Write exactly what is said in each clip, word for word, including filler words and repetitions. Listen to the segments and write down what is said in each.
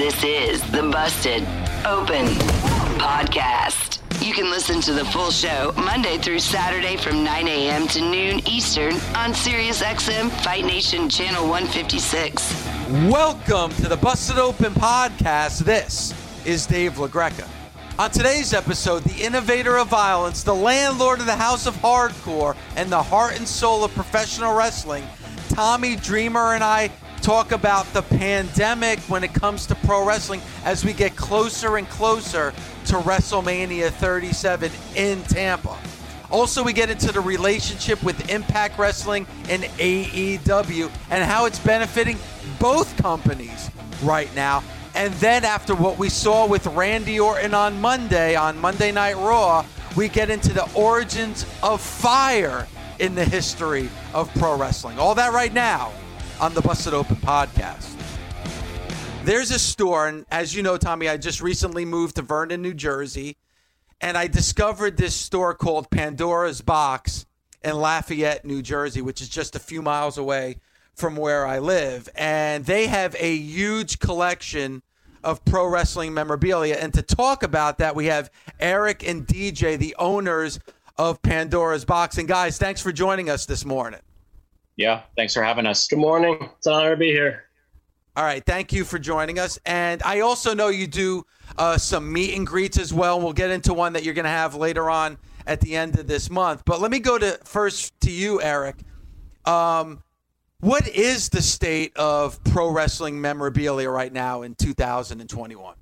This is the Busted Open Podcast. You can listen to the full show Monday through Saturday from nine a.m. to noon Eastern on SiriusXM Fight Nation Channel one fifty-six. Welcome to the Busted Open Podcast. This is Dave LaGreca. On today's episode, the innovator of violence, the landlord of the House of Hardcore, and the heart and soul of professional wrestling, Tommy Dreamer, and I talk about the pandemic when it comes to pro wrestling as we get closer and closer to WrestleMania thirty-seven in Tampa. Also, we get into the relationship with Impact Wrestling and A E W and how it's benefiting both companies right now. And then after what we saw with Randy Orton on Monday, on Monday Night Raw, we get into the origins of fire in the history of pro wrestling. All that right now on the Busted Open Podcast. There's a store, and as you know, Tommy, I just recently moved to Vernon, New Jersey, and I discovered this store called Pandora's Box in Lafayette, New Jersey, which is just a few miles away from where I live. And they have a huge collection of pro wrestling memorabilia. And to talk about that, we have Eric and D J, the owners of Pandora's Box. And guys, thanks for joining us this morning. Yeah, thanks for having us. Good morning. It's an honor to be here. All right, thank you for joining us. And I also know you do uh, some meet and greets as well. We'll get into one that you're going to have later on at the end of this month. But let me go to first to you, Eric. Um, what is the state of pro wrestling memorabilia right now in two thousand twenty-one?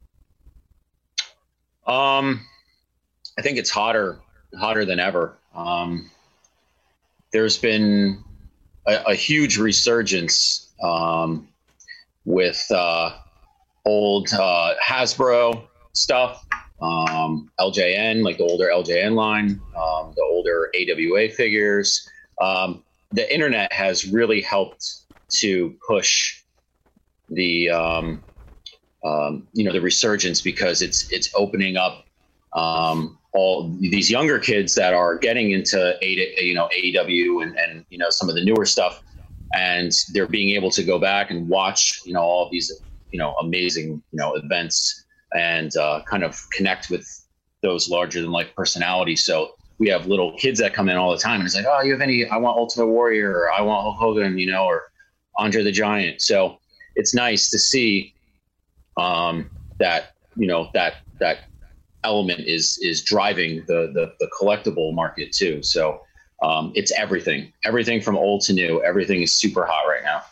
Um, I think it's hotter, hotter than ever. Um, there's been a, a huge resurgence um, with uh, old uh, Hasbro stuff, um, L J N, like the older L J N line, um, the older A W A figures. Um, the internet has really helped to push the, um, um, you know, the resurgence, because it's it's opening up um, all these younger kids that are getting into a, you know, A E W and, and you know, some of the newer stuff, and they're being able to go back and watch, you know, all of these, you know, amazing, you know, events and uh, kind of connect with those larger than life personalities. So we have little kids that come in all the time and it's like, oh, you have any, I want Ultimate Warrior, or I want Hulk Hogan, you know, or Andre the Giant. So it's nice to see um, that, you know, that, that element is, is driving the, the, the collectible market too. So um, it's everything, everything from old to new, everything is super hot right now.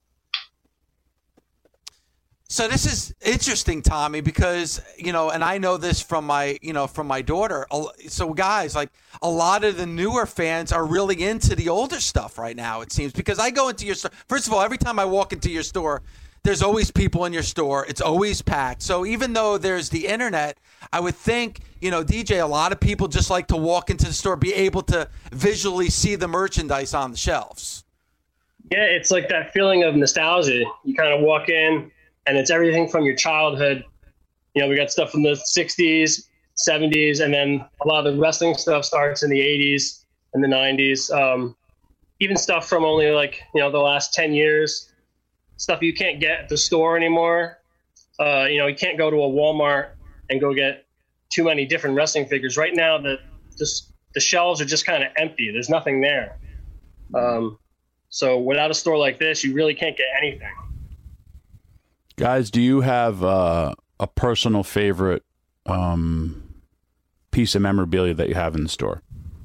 So this is interesting, Tommy, because, you know, and I know this from my, you know, from my daughter. So guys, like a lot of the newer fans are really into the older stuff right now, it seems, because I go into your store. First of all, every time I walk into your store, there's always people in your store. It's always packed. So even though there's the internet, I would think, you know, D J, a lot of people just like to walk into the store, be able to visually see the merchandise on the shelves. Yeah, it's like that feeling of nostalgia. You kind of walk in, and it's everything from your childhood. You know, we got stuff from the sixties, seventies, and then a lot of the wrestling stuff starts in the eighties and the nineties. Um, even stuff from only like, you know, the last ten years, stuff you can't get at the store anymore. Uh, you know, you can't go to a Walmart and go get too many different wrestling figures. Right now, the, just, the shelves are just kind of empty. There's nothing there. Um, so without a store like this, you really can't get anything. Guys, do you have uh, a personal favorite um, piece of memorabilia that you have in the store?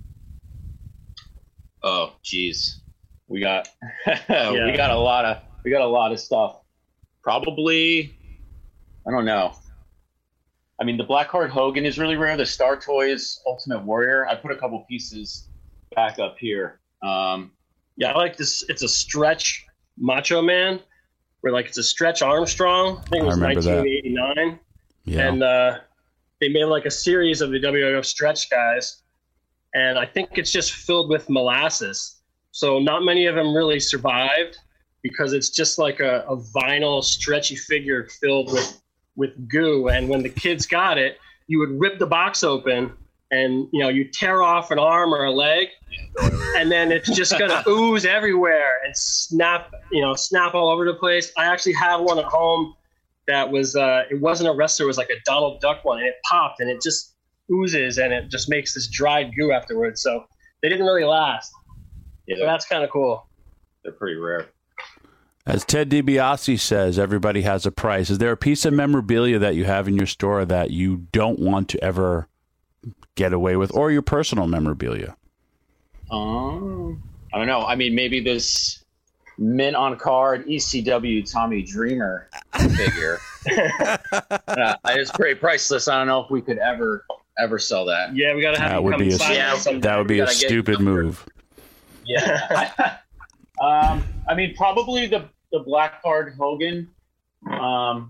Oh, geez, we got yeah. we got a lot of we got a lot of stuff. Probably, I don't know. I mean, the Blackheart Hogan is really rare. The Star Toys Ultimate Warrior. I put a couple pieces back up here. Um, yeah, I like this. It's a stretch Macho Man. Where like it's a Stretch Armstrong. I think it was nineteen eighty-nine. Yeah. And uh, they made like a series of the W W F Stretch guys. And I think it's just filled with molasses. So not many of them really survived because it's just like a, a vinyl stretchy figure filled with, with goo. And when the kids got it, you would rip the box open and, you know, you tear off an arm or a leg, and then it's just going to ooze everywhere and snap, you know, snap all over the place. I actually have one at home, that was, uh, it wasn't a wrestler, it was like a Donald Duck one, and it popped and it just oozes and it just makes this dried goo afterwards. So they didn't really last. Yeah, so that's kind of cool. They're pretty rare. As Ted DiBiase says, everybody has a price. Is there a piece of memorabilia that you have in your store that you don't want to ever get away with, or your personal memorabilia? Um, I don't know. I mean, maybe this mint on card E C W Tommy Dreamer figure. uh, it's pretty priceless. I don't know if we could ever ever sell that. Yeah, we gotta have that you would come be a, sign yeah, something. that would be a stupid move. Yeah. um, I mean, probably the the black card Hogan. Um,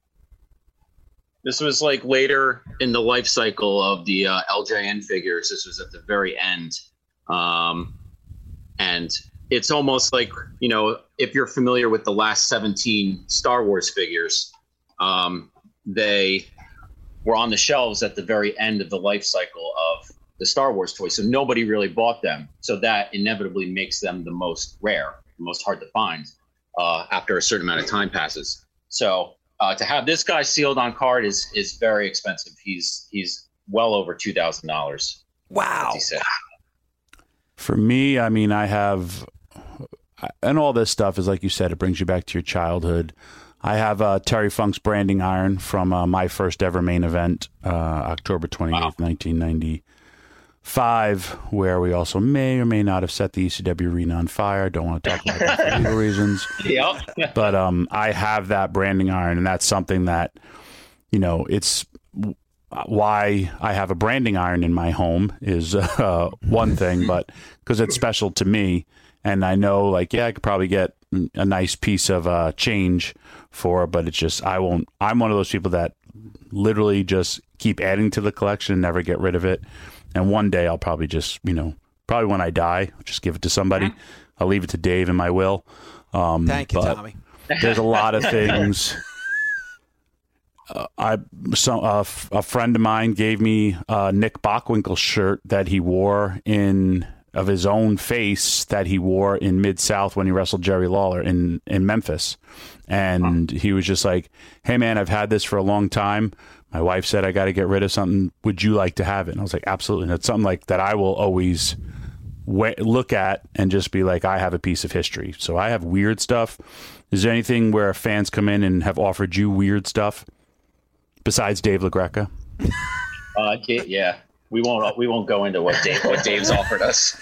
this was like later in the life cycle of the uh, L J N figures. This was at the very end, um, and it's almost like, you know, if you're familiar with the last seventeen Star Wars figures, um, they were on the shelves at the very end of the life cycle of the Star Wars toys. So nobody really bought them. So that inevitably makes them the most rare, the most hard to find uh, after a certain amount of time passes. So uh, to have this guy sealed on card is is very expensive. He's he's well over two thousand dollars. Wow. For me, I mean, I have, and all this stuff is like you said, it brings you back to your childhood. I have a Terry Funk's branding iron from uh, my first ever main event, uh, October twenty-eighth, wow. nineteen ninety-five, where we also may or may not have set the E C W arena on fire. Don't want to talk about that for legal reasons. Yep. But um, I have that branding iron, and that's something that, you know, it's why I have a branding iron in my home is uh, one thing, but because it's special to me. And I know, like, yeah, I could probably get a nice piece of uh, change for it, but it's just, I won't, I'm one of those people that literally just keep adding to the collection and never get rid of it. And one day I'll probably just, you know, probably when I die, I'll just give it to somebody. I'll leave it to Dave in my will. Um, Thank you, Tommy. There's a lot of things. Uh, I so uh, f- a friend of mine gave me a Nick Bockwinkel shirt that he wore in of his own face that he wore in Mid-South when he wrestled Jerry Lawler in, in Memphis. And he was just like, hey, man, I've had this for a long time. My wife said I got to get rid of something. Would you like to have it? And I was like, absolutely. And it's something like that I will always w- look at and just be like, I have a piece of history. So I have weird stuff. Is there anything where fans come in and have offered you weird stuff besides Dave LaGreca? Uh, yeah, we won't. We won't go into what Dave what Dave's offered us.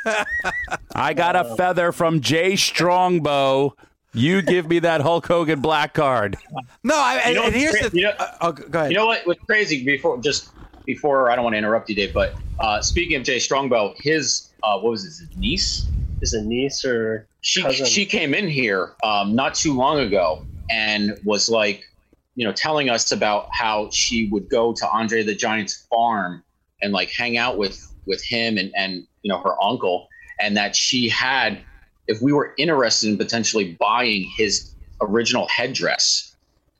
I got a feather from Jay Strongbow. You give me that Hulk Hogan black card. No, I, You know and here's what's the. cra- you know- uh, oh, go ahead. You know what? What's crazy? Before just before, I don't want to interrupt you, Dave. But uh, speaking of Jay Strongbow, his uh, what was his, his niece? Is it niece or She cousin? she came in here um, not too long ago and was like, you know, telling us about how she would go to Andre the Giant's farm and like hang out with with him and and you know her uncle, and that she had, if we were interested in potentially buying his original headdress.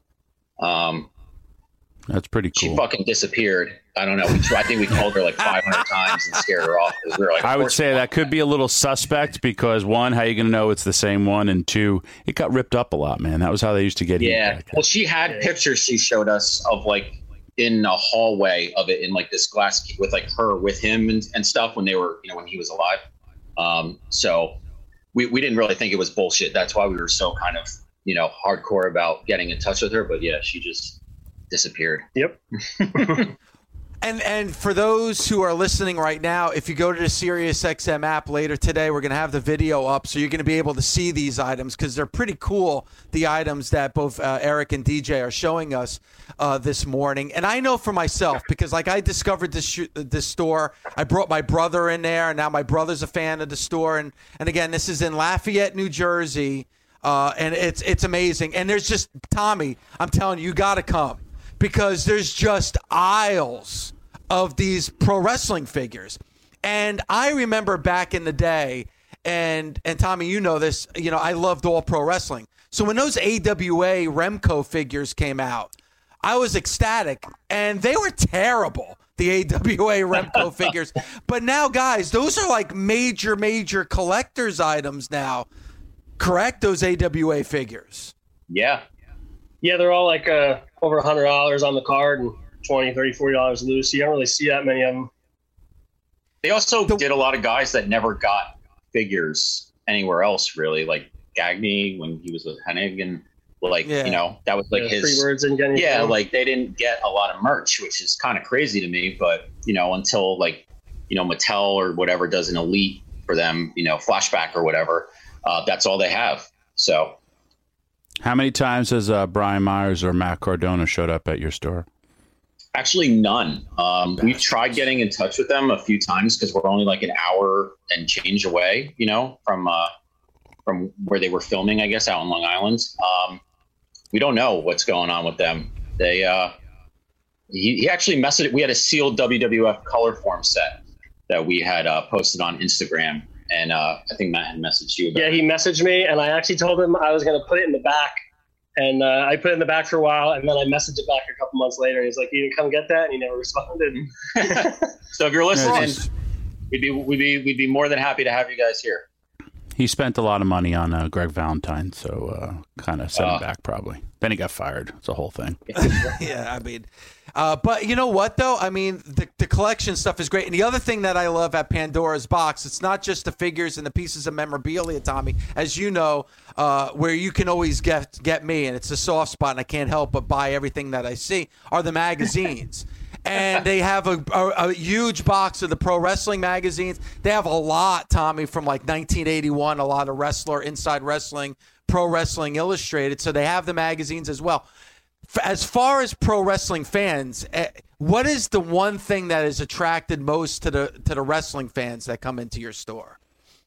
Um, That's pretty cool. She fucking disappeared. I don't know. We tried, I think we called her like five hundred times and scared her off. 'Cause we were like, I of would course say we that want could be a little suspect because, one, how are you going to know it's the same one? And two, it got ripped up a lot, man. That was how they used to get heat Yeah. back then. Well, she had pictures she showed us of like in a hallway of it in like this glass key with like her with him and, and stuff when they were, you know, when he was alive. Um, so we, we didn't really think it was bullshit. That's why we were so kind of, you know, hardcore about getting in touch with her. But yeah, she just disappeared. Yep. And and for those who are listening right now, if you go to the SiriusXM app later today, we're going to have the video up, so you're going to be able to see these items because they're pretty cool, the items that both uh, Eric and D J are showing us uh, this morning. And I know for myself, because like I discovered this sh- this store, I brought my brother in there, and now my brother's a fan of the store. And, and again, this is in Lafayette, New Jersey, uh, and it's it's amazing. And there's just, Tommy, I'm telling you, you got to come. Because there's just aisles of these pro wrestling figures. And I remember back in the day, and and Tommy, you know this, you know, I loved all pro wrestling. So when those A W A Remco figures came out, I was ecstatic. And they were terrible, the A W A Remco figures. But now, guys, those are like major, major collector's items now. Correct? Those A W A figures. Yeah. Yeah, they're all like uh, over a hundred dollars on the card and twenty, thirty, forty dollars loose. So you don't really see that many of them. They also did a lot of guys that never got figures anywhere else, really, like Gagne when he was with Hennig, and like yeah. you know that was like yeah, his three words and getting yeah, down. Like they didn't get a lot of merch, which is kind of crazy to me. But you know, until like you know Mattel or whatever does an elite for them, you know, flashback or whatever, uh, that's all they have. So, how many times has uh, Brian Myers or Matt Cardona showed up at your store? Actually, none. Um, we've tried getting in touch with them a few times because we're only like an hour and change away, you know, from uh, from where they were filming, I guess, out in Long Island. Um, we don't know what's going on with them. They uh, he, he actually messaged. We had a sealed W W F color form set that we had uh, posted on Instagram, and uh, I think Matt had messaged you about Yeah, it. he messaged me, and I actually told him I was going to put it in the back. And uh, I put it in the back for a while, and then I messaged it back a couple months later. And he's like, "You didn't come get that," and he never responded. So if you're listening, Yeah, just, we'd be we'd be we'd be more than happy to have you guys here. He spent a lot of money on uh, Greg Valentine, so uh, kind of set him Uh. back probably. Then he got fired. It's a whole thing. Yeah, I mean, uh, but you know what though? I mean, the the collection stuff is great, and the other thing that I love at Pandora's Box, it's not just the figures and the pieces of memorabilia, Tommy, as you know, uh, where you can always get get me, and it's a soft spot, and I can't help but buy everything that I see. Are the magazines. And they have a, a, a huge box of the pro wrestling magazines. They have a lot, Tommy, from like nineteen eighty-one, a lot of Wrestler, Inside Wrestling, Pro Wrestling Illustrated. So they have the magazines as well. As far as pro wrestling fans, what is the one thing that has attracted most to the to the wrestling fans that come into your store?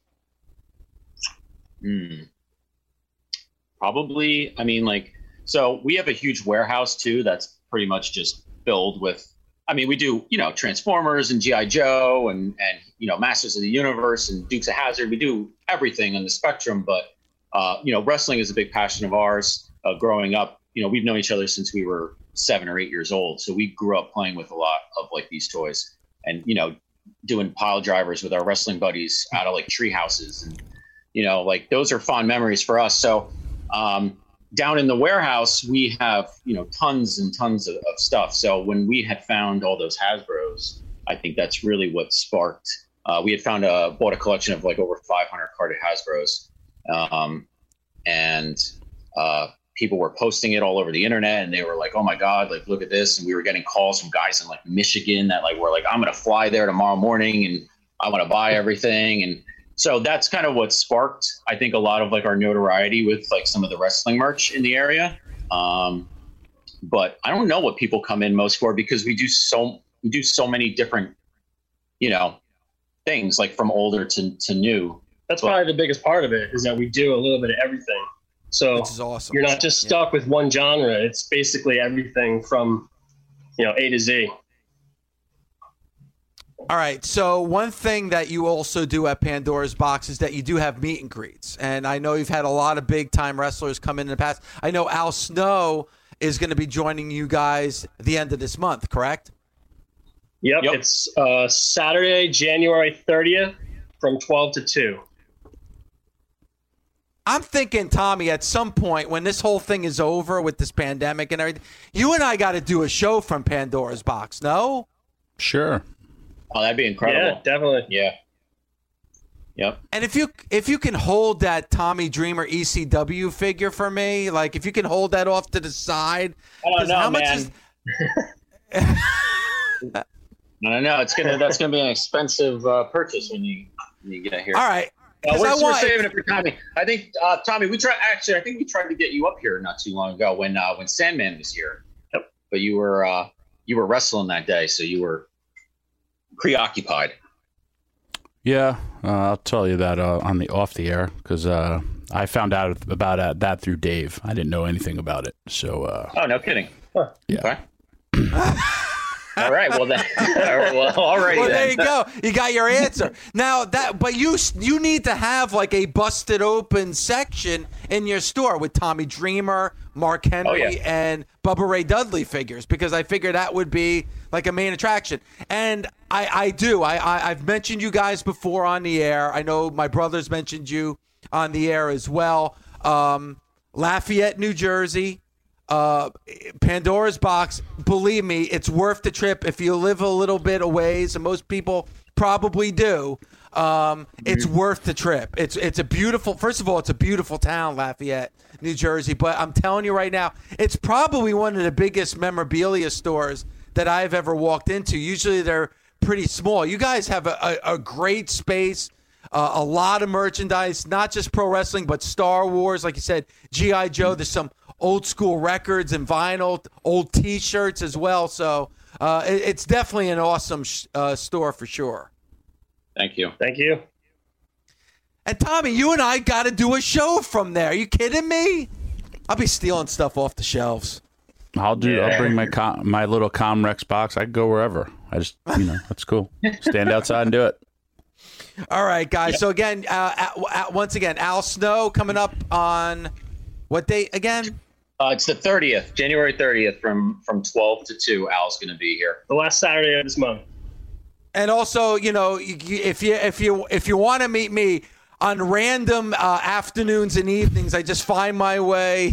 Hmm. Probably, I mean, like, so we have a huge warehouse too that's pretty much just filled with, I mean, we do, you know, Transformers and G I Joe and, and, you know, Masters of the Universe and Dukes of Hazzard. We do everything on the spectrum, but, uh, you know, wrestling is a big passion of ours. Uh, growing up, you know, we've known each other since we were seven or eight years old. So we grew up playing with a lot of like these toys and, you know, doing pile drivers with our wrestling buddies out of like tree houses. And, you know, like those are fond memories for us. So, um, down in the warehouse, we have, you know, tons and tons of, of stuff. So when we had found all those Hasbros, I think that's really what sparked. Uh, we had found a bought a collection of like over five hundred carded Hasbros, um, and uh, people were posting it all over the internet, and they were like, "Oh my God, like look at this!" And we were getting calls from guys in like Michigan that like were like, "I'm gonna fly there tomorrow morning, and I want to buy everything." And so that's kind of what sparked, I think, a lot of like our notoriety with like some of the wrestling merch in the area. Um, but I don't know what people come in most for because we do so we do so many different, you know, things like from older to, to new. That's but, probably the biggest part of it is that we do a little bit of everything. So Which is awesome. You're not just stuck yeah. with one genre. It's basically everything from, you know, A to Z. All right, so one thing that you also do at Pandora's Box is that you do have meet and greets. And I know you've had a lot of big-time wrestlers come in in the past. I know Al Snow is going to be joining you guys at the end of this month, correct? Yep, yep. It's uh, Saturday, January thirtieth from twelve to two. I'm thinking, Tommy, at some point when this whole thing is over with this pandemic and everything, you and I got to do a show from Pandora's Box, no? Sure. Oh, that'd be incredible. Yeah, definitely. Yeah. Yep. And if you if you can hold that Tommy Dreamer E C W figure for me, like if you can hold that off to the side, I don't know, how much man. is? No, no, no. It's gonna that's gonna be an expensive uh, purchase when you when you get here. All right. Uh, we're, I we're want- saving it for Tommy. I think uh, Tommy, we tried actually. I think we tried to get you up here not too long ago when uh, when Sandman was here. Yep. But you were uh, you were wrestling that day, so you were preoccupied. Yeah, uh, I'll tell you that uh, on the off the air because uh, I found out about uh, that through Dave. I didn't know anything about it, so uh, Oh, no kidding. Huh. yeah. Okay. All right. Well, then. well, alrighty Well, then. there you go. You got your answer. Now that, but you you need to have like a busted open section in your store with Tommy Dreamer, Mark Henry, Oh, yeah. and Bubba Ray Dudley figures because I figure that would be like a main attraction. And I, I do. I, I I've mentioned you guys before on the air. I know my brothers mentioned you on the air as well. Um, Lafayette, New Jersey. Uh, Pandora's Box, believe me, it's worth the trip if you live a little bit away, and most people probably do. Um, it's worth the trip. It's it's a beautiful, first of all, it's a beautiful town, Lafayette, New Jersey. But I'm telling you right now, it's probably one of the biggest memorabilia stores that I've ever walked into. Usually they're pretty small. You guys have a, a, a great space, uh, a lot of merchandise, not just pro wrestling, but Star Wars. Like you said, G I. Joe, there's some old school records and vinyl, old T-shirts as well. So uh, it, it's definitely an awesome sh- uh, store for sure. Thank you. Thank you. And Tommy, you and I got to do a show from there. Are you kidding me? I'll be stealing stuff off the shelves. I'll do. Yeah. I'll bring my com, my little Comrex box. I can go wherever. I just, you know, that's cool. Stand outside and do it. All right, guys. So again, uh, at, at, once again, Al Snow coming up on what date again? Uh, it's the thirtieth, January thirtieth, from from twelve to two. Al's going to be here. The last Saturday of this month. And also, you know, you- you- if you if you if you want to meet me on random uh, afternoons and evenings, I just find my way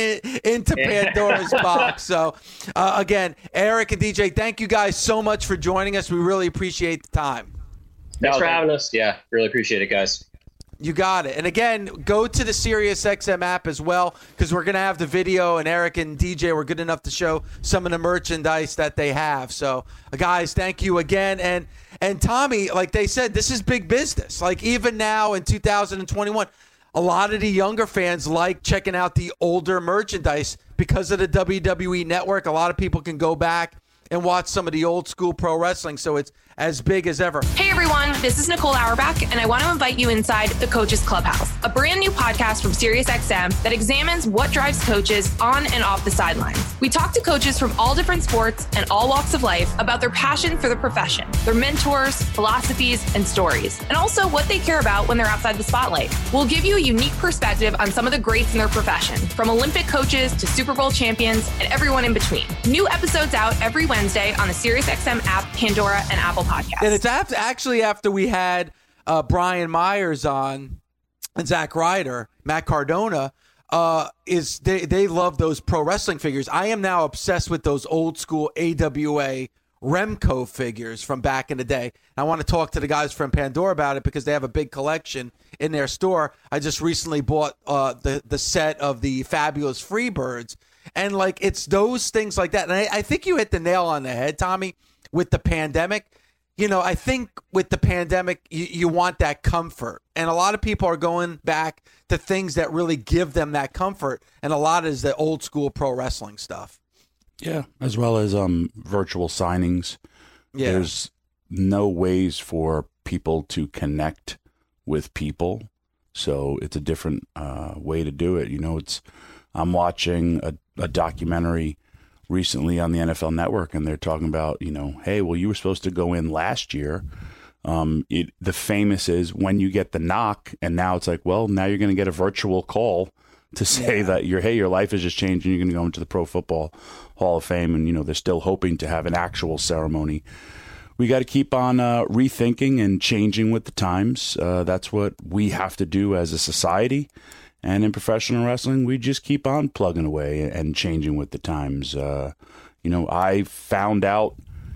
into Pandora's Box. So, uh, again, Eric and D J, thank you guys so much for joining us. We really appreciate the time. Thanks No, for thank- having us. Yeah, really appreciate it, guys. You got it. And again, go to the SiriusXM app as well, because we're going to have the video, and Eric and D J were good enough to show some of the merchandise that they have. So, uh, guys, thank you again. And and Tommy, like they said, this is big business. Like even now in two thousand twenty-one, a lot of the younger fans like checking out the older merchandise because of the W W E Network. A lot of people can go back and watch some of the old school pro wrestling, so it's as big as ever. Hey everyone, this is Nicole Auerbach, and I want to invite you inside the Coaches Clubhouse, a brand new podcast from SiriusXM that examines what drives coaches on and off the sidelines. We talk to coaches from all different sports and all walks of life about their passion for the profession, their mentors, philosophies, and stories, and also what they care about when they're outside the spotlight. We'll give you a unique perspective on some of the greats in their profession, from Olympic coaches to Super Bowl champions and everyone in between. New episodes out every Wednesday on the SiriusXM app, Pandora, and Apple Podcasts. And it's after, actually after we had uh, Brian Myers on and Zack Ryder, Matt Cardona, uh, is they, they love those pro wrestling figures. I am now obsessed with those old school A W A Remco figures from back in the day. I want to talk to the guys from Pandora about it because they have a big collection in their store. I just recently bought uh, the, the set of the Fabulous Freebirds. And, like, it's those things like that. And I, I think you hit the nail on the head, Tommy, with the pandemic. You know, I think with the pandemic, you, you want that comfort. And a lot of people are going back to things that really give them that comfort. And a lot is the old school pro wrestling stuff. Yeah, as well as um virtual signings. Yeah. There's no ways for people to connect with people, so it's a different uh, way to do it. You know, it's I'm watching a, a documentary recently on the N F L Network, and they're talking about, you know, hey, well, you were supposed to go in last year. Um, it, the famous is when you get the knock, and now it's like, well, now you're going to get a virtual call to say Yeah. that your hey, your life is just changed, and you're going to go into the Pro Football Hall of Fame, and you know they're still hoping to have an actual ceremony. We got to keep on uh, rethinking and changing with the times. Uh, that's what we have to do as a society. And in professional wrestling, we just keep on plugging away and changing with the times. Uh, you know, I found out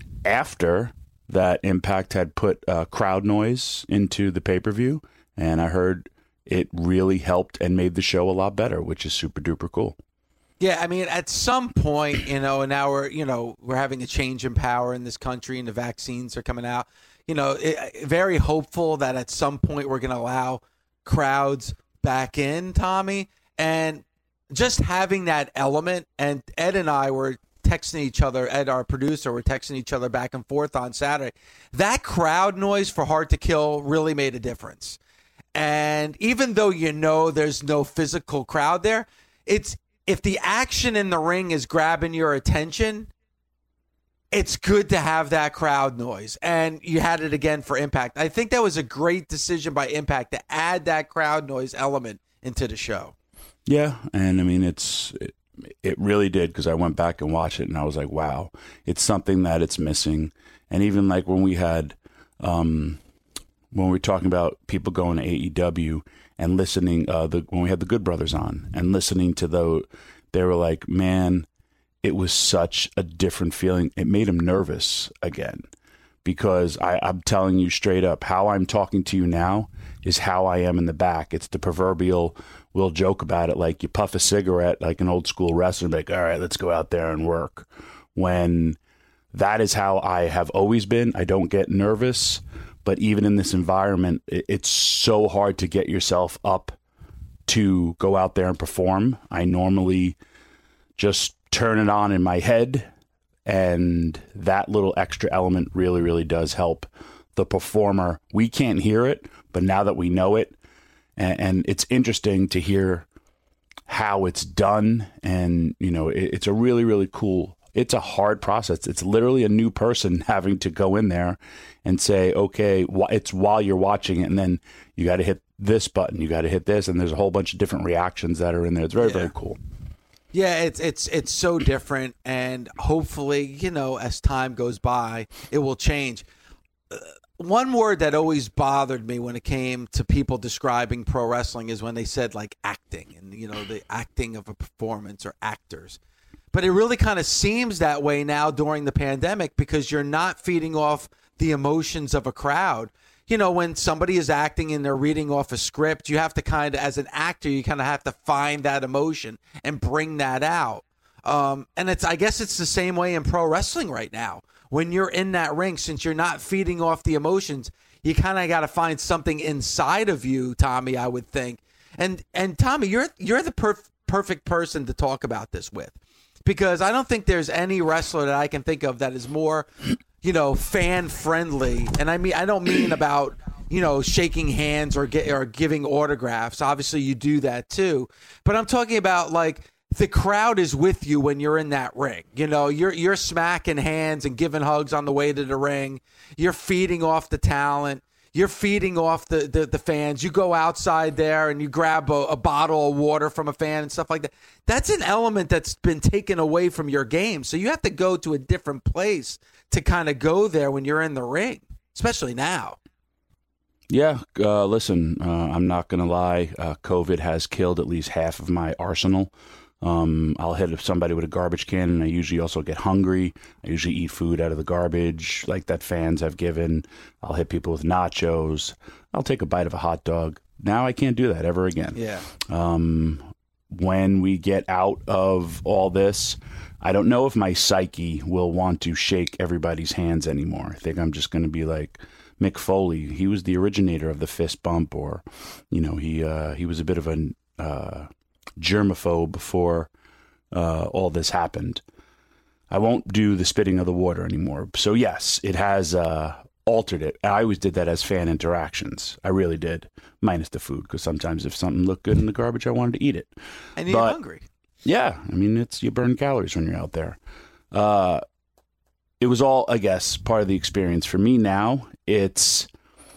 after that Impact had put uh, crowd noise into the pay-per-view, and I heard it really helped and made the show a lot better, which is super duper cool. Yeah, I mean, at some point, you know, and now we're, you know, we're having a change in power in this country, and the vaccines are coming out. You know, it, very hopeful that at some point we're going to allow crowds back in, Tommy, and just having that element. And Ed and I were texting each other, Ed, our producer, were texting each other back and forth on Saturday. That crowd noise for Hard to Kill really made a difference. And even though you know there's no physical crowd there, it's if the action in the ring is grabbing your attention, it's good to have that crowd noise. And you had it again for Impact. I think that was a great decision by Impact to add that crowd noise element into the show. Yeah, and I mean, it's it, it really did, because I went back and watched it, and I was like, wow, it's something that it's missing. And even like when we had, um, when we were talking about people going to A E W and listening, uh, the when we had the Good Brothers on and listening to the they were like, man, it was such a different feeling. It made them nervous again, because I, I'm telling you straight up, how I'm talking to you now is how I am in the back. It's the proverbial, we'll joke about it, like you puff a cigarette like an old school wrestler, like, all right, let's go out there and work. When that is how I have always been. I don't get nervous, but even in this environment, it, it's so hard to get yourself up to go out there and perform. I normally just turn it on in my head, and that little extra element really, really does help the performer. We can't hear it, but now that we know it, and, and it's interesting to hear how it's done, and you know, it, it's a really, really cool, it's a hard process. It's literally a new person having to go in there and say, okay, it's while you're watching it, and then you got to hit this button, you got to hit this, and there's a whole bunch of different reactions that are in there. It's very, yeah. very cool. Yeah, it's it's it's so different, and hopefully, you know, as time goes by, it will change. Uh, one word that always bothered me when it came to people describing pro wrestling is when they said like acting, and you know, the acting of a performance, or actors. But it really kind of seems that way now during the pandemic, because you're not feeding off the emotions of a crowd. You know, when somebody is acting and they're reading off a script, you have to kind of, as an actor, you kind of have to find that emotion and bring that out. Um, and it's, I guess it's the same way in pro wrestling right now. When you're in that ring, since you're not feeding off the emotions, you kind of got to find something inside of you, Tommy, I would think. And and Tommy, you're you're the perf- perfect person to talk about this with, because I don't think there's any wrestler that I can think of that is more, you know, fan friendly. And I mean, I don't mean about, you know, shaking hands or get, or giving autographs. Obviously you do that too, but I'm talking about like the crowd is with you when you're in that ring. You know, you're, you're smacking hands and giving hugs on the way to the ring. You're feeding off the talent. You're feeding off the, the, the fans. You go outside there and you grab a, a bottle of water from a fan and stuff like that. That's an element that's been taken away from your game. So you have to go to a different place to kind of go there when you're in the ring, especially now. Yeah, uh, listen, uh, I'm not going to lie. Uh, COVID has killed at least half of my arsenal. Um, I'll hit somebody with a garbage can, and I usually also get hungry. I usually eat food out of the garbage, like that fans have given. I'll hit people with nachos. I'll take a bite of a hot dog. Now I can't do that ever again. Yeah. Um, when we get out of all this, I don't know if my psyche will want to shake everybody's hands anymore. I think I'm just going to be like Mick Foley. He was the originator of the fist bump, or, you know, he uh, he was a bit of a uh, germaphobe before uh, all this happened. I won't do the spitting of the water anymore. So yes, it has uh, altered it. I always did that as fan interactions. I really did, minus the food, because sometimes if something looked good in the garbage, I wanted to eat it. And you're hungry. Yeah, I mean, it's you burn calories when you're out there. Uh, it was all, I guess, part of the experience. For me now, it's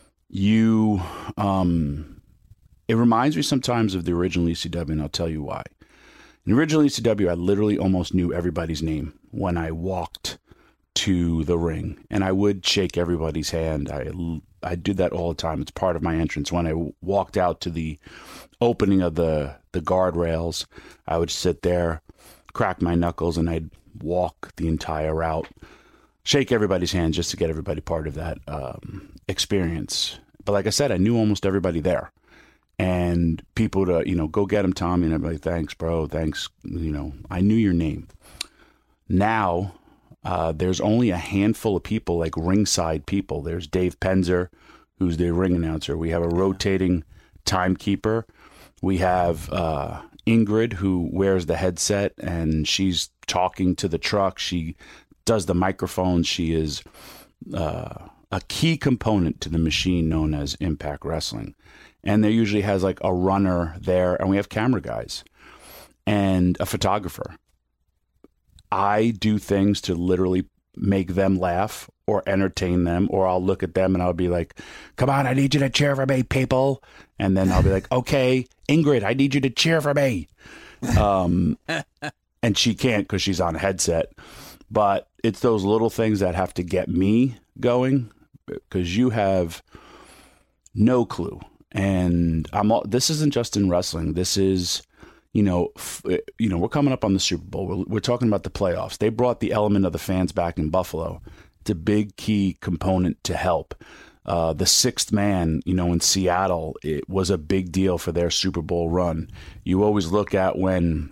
you. Um, it reminds me sometimes of the original E C W, and I'll tell you why. In the original E C W, I literally almost knew everybody's name when I walked to the ring, and I would shake everybody's hand. I I did that all the time. It's part of my entrance. When I walked out to the opening of the the guardrails, I would sit there, crack my knuckles, and I'd walk the entire route, shake everybody's hands just to get everybody part of that um, experience. But like I said, I knew almost everybody there. And people to, you know, go get him, Tommy, and everybody, thanks, bro, thanks. You know, I knew your name. Now, uh, there's only a handful of people, like ringside people. There's Dave Penzer, who's the ring announcer. We have a rotating timekeeper. We have uh, Ingrid, who wears the headset, and she's talking to the truck. She does the microphone. She is uh, a key component to the machine known as Impact Wrestling. And there usually has like a runner there, and we have camera guys and a photographer. I do things to literally make them laugh or entertain them, or I'll look at them and I'll be like, come on, I need you to cheer for me, people. And then I'll be like, okay, Ingrid, I need you to cheer for me. Um, and she can't because she's on a headset. But it's those little things that have to get me going, because you have no clue. And I'm all, this isn't just in wrestling. This is, you know, f- you know, we're coming up on the Super Bowl. We're, we're talking about the playoffs. They brought the element of the fans back in Buffalo. It's a big key component to help. Uh, the sixth man, you know, in Seattle, it was a big deal for their Super Bowl run. You always look at when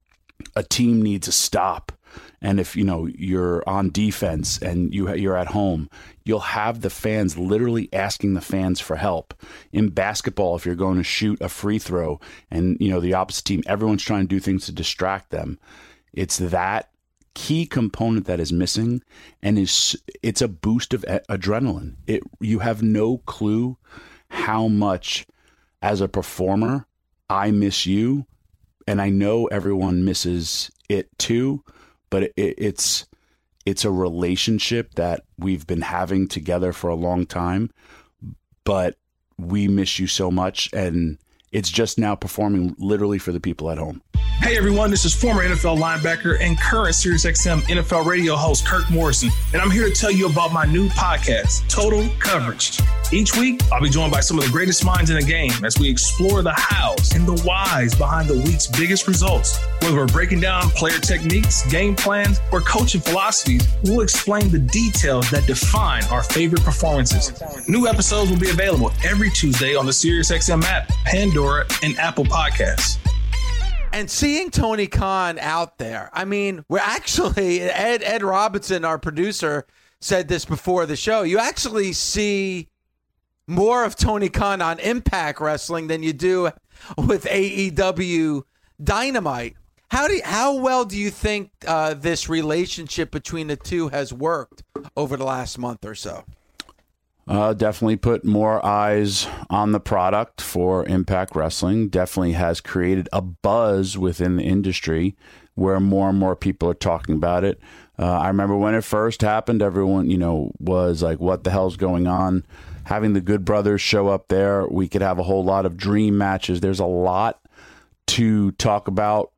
a team needs a stop. And if, you know, you're on defense and you, you're at home, you'll have the fans literally asking the fans for help. In basketball, if you're going to shoot a free throw and, you know, the opposite team, everyone's trying to do things to distract them. It's that key component that is missing, and is it's a boost of a- adrenaline. It you have no clue how much, as a performer, I miss you, and I know everyone misses it too. But it, it's it's a relationship that we've been having together for a long time. But we miss you so much, and it's just now performing literally for the people at home. Hey everyone, this is former N F L linebacker and current SiriusXM N F L radio host Kirk Morrison, and I'm here to tell you about my new podcast, Total Coverage. Each week, I'll be joined by some of the greatest minds in the game as we explore the hows and the whys behind the week's biggest results. Whether we're breaking down player techniques, game plans, or coaching philosophies, we'll explain the details that define our favorite performances. New episodes will be available every Tuesday on the SiriusXM app, Pandora, and Apple Podcasts. And seeing Tony Khan out there, I mean, we're actually, Ed, Ed Robinson, our producer, said this before the show. You actually see more of Tony Khan on Impact Wrestling than you do with A E W Dynamite. How do you, how well do you think uh, this relationship between the two has worked over the last month or so? Uh, definitely put more eyes on the product for Impact Wrestling. Definitely has created a buzz within the industry where more and more people are talking about it. Uh, I remember when it first happened, everyone, you know, was like, what the hell's going on? Having the Good Brothers show up there, we could have a whole lot of dream matches. There's a lot to talk about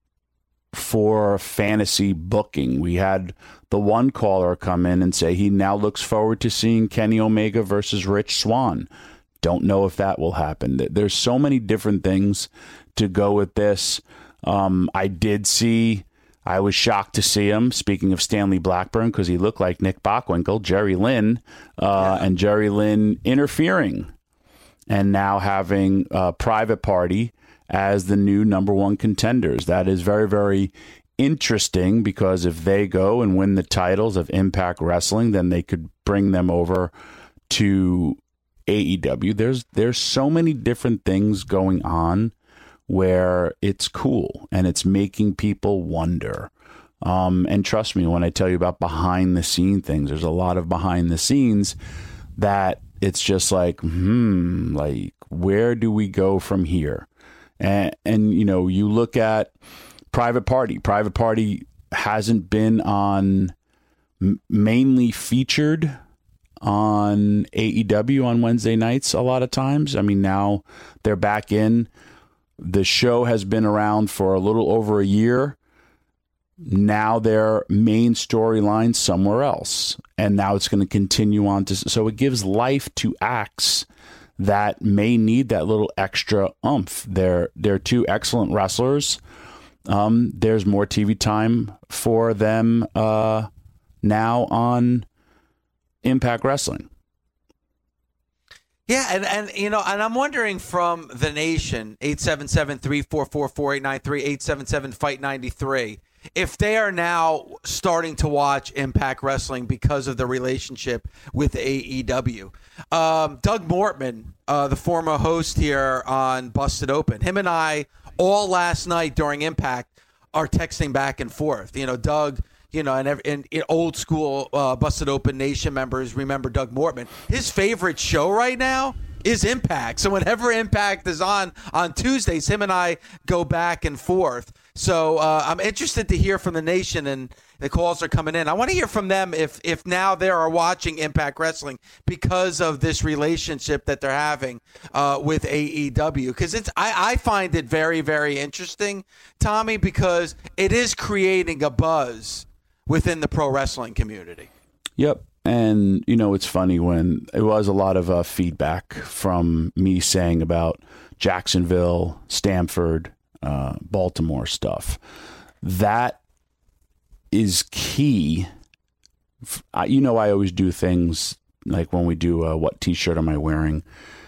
for fantasy booking. We had the one caller come in and say he now looks forward to seeing Kenny Omega versus Rich Swann. Don't know if that will happen. There's so many different things to go with this. Um, I did see, I was shocked to see him, speaking of Stanley Blackburn, because he looked like Nick Bockwinkel, Jerry Lynn, uh, yeah. and Jerry Lynn interfering and now having a Private Party as the new number one contenders. That is very, very interesting, because if they go and win the titles of Impact Wrestling, then they could bring them over to A E W. There's there's so many different things going on where it's cool and it's making people wonder. Um, and trust me when I tell you about behind the scene things, there's a lot of behind the scenes that it's just like, hmm, like, where do we go from here? And, and, you know, you look at Private Party. Private Party hasn't been on m- mainly featured on A E W on Wednesday nights a lot of times. I mean, now they're back in. The show has been around for a little over a year. Now their main storyline somewhere else. And now it's going to continue on to. So it gives life to acts that may need that little extra oomph. They're, they're two excellent wrestlers. Um, there's more T V time for them uh, now on Impact Wrestling. Yeah, and, and you know, and I'm wondering from the nation, eight seven seven, three four four, four eight nine three, eight seven seven, fight nine three, if they are now starting to watch Impact Wrestling because of the relationship with A E W. Um, Doug Mortman, uh, the former host here on Busted Open, him and I all last night during Impact are texting back and forth. You know, Doug, you know, and, and, and old school uh, Busted Open Nation members remember Doug Mortman. His favorite show right now is Impact. So whenever Impact is on on Tuesdays, him and I go back and forth. So uh, I'm interested to hear from the nation, and the calls are coming in. I want to hear from them if if now they are watching Impact Wrestling because of this relationship that they're having uh, with A E W. Because it's I, I find it very, very interesting, Tommy, because it is creating a buzz within the pro wrestling community. Yep. And, you know, it's funny when it was a lot of uh, feedback from me saying about Jacksonville, Stamford, uh, Baltimore stuff. That is key. I, you know, I always do things like when we do uh, what T-shirt am I wearing?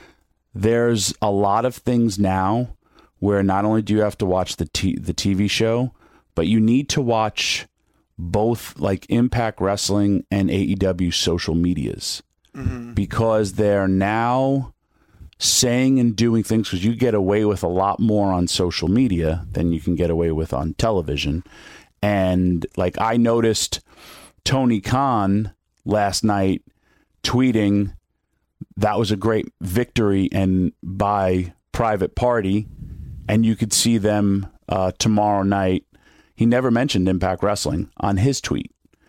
There's a lot of things now where not only do you have to watch the t- the T V show, but you need to watch both like Impact Wrestling and A E W social medias, mm-hmm. because they're now saying and doing things, because you get away with a lot more on social media than you can get away with on television. And like I noticed Tony Khan last night tweeting that was a great victory and by Private Party, and you could see them uh, tomorrow night. He never mentioned Impact Wrestling on his tweet.